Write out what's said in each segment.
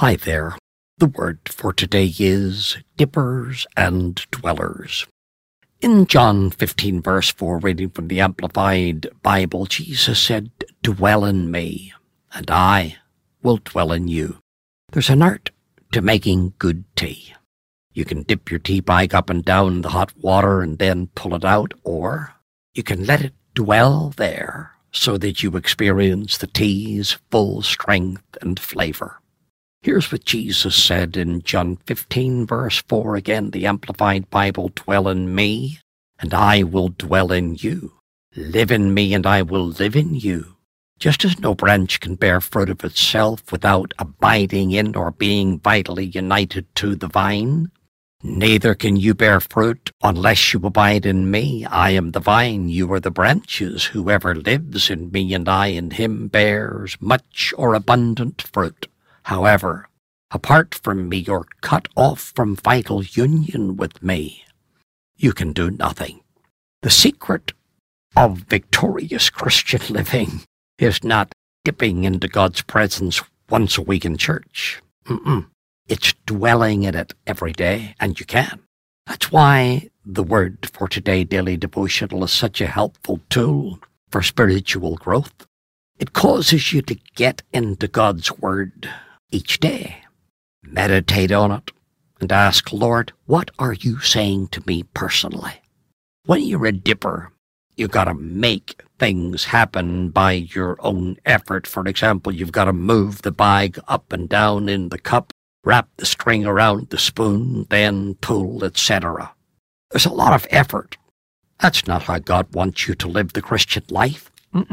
Hi there. The word for today is dippers and dwellers. In John 15 verse 4, reading from the Amplified Bible, Jesus said, "Dwell in me, and I will dwell in you." There's an art to making good tea. You can dip your tea bag up and down in the hot water and then pull it out, or you can let it dwell there so that you experience the tea's full strength and flavor. Here's what Jesus said in John 15 verse 4, again, the Amplified Bible, "Dwell in me, and I will dwell in you. Live in me, and I will live in you. Just as no branch can bear fruit of itself without abiding in or being vitally united to the vine, neither can you bear fruit unless you abide in me. I am the vine, you are the branches. Whoever lives in me and I in him bears much or abundant fruit. However, apart from me or cut off from vital union with me, you can do nothing." The secret of victorious Christian living is not dipping into God's presence once a week in church. It's dwelling in it every day, and you can. That's why the word for today, Daily Devotional, is such a helpful tool for spiritual growth. It causes you to get into God's word each day. Meditate on it and ask, "Lord, what are you saying to me personally?" When you're a dipper, you've got to make things happen by your own effort. For example, you've got to move the bag up and down in the cup, wrap the string around the spoon, then pull, etc. There's a lot of effort. That's not how God wants you to live the Christian life.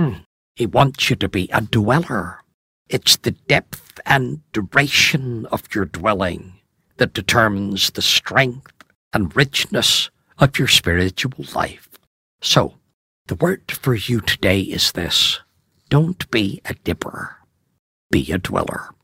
He wants you to be a dweller. It's the depth and duration of your dwelling that determines the strength and richness of your spiritual life. So, the word for you today is this: don't be a dipper, be a dweller.